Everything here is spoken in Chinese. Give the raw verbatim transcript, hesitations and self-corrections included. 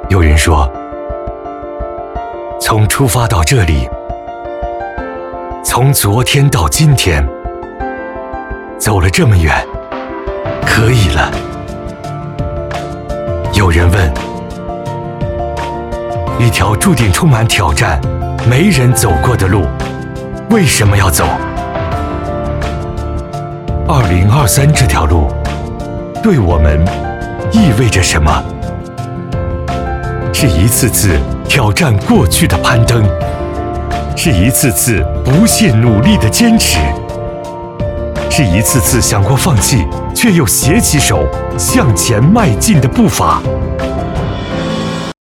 有人说，从出发到这里，从昨天到今天，走了这么远，可以了。有人问，一条注定充满挑战、没人走过的路，为什么要走？二零二三这条路，对我们意味着什么？是一次次挑战过去的攀登，是一次次不懈努力的坚持，是一次次想过放弃却又携起手向前迈进的步伐。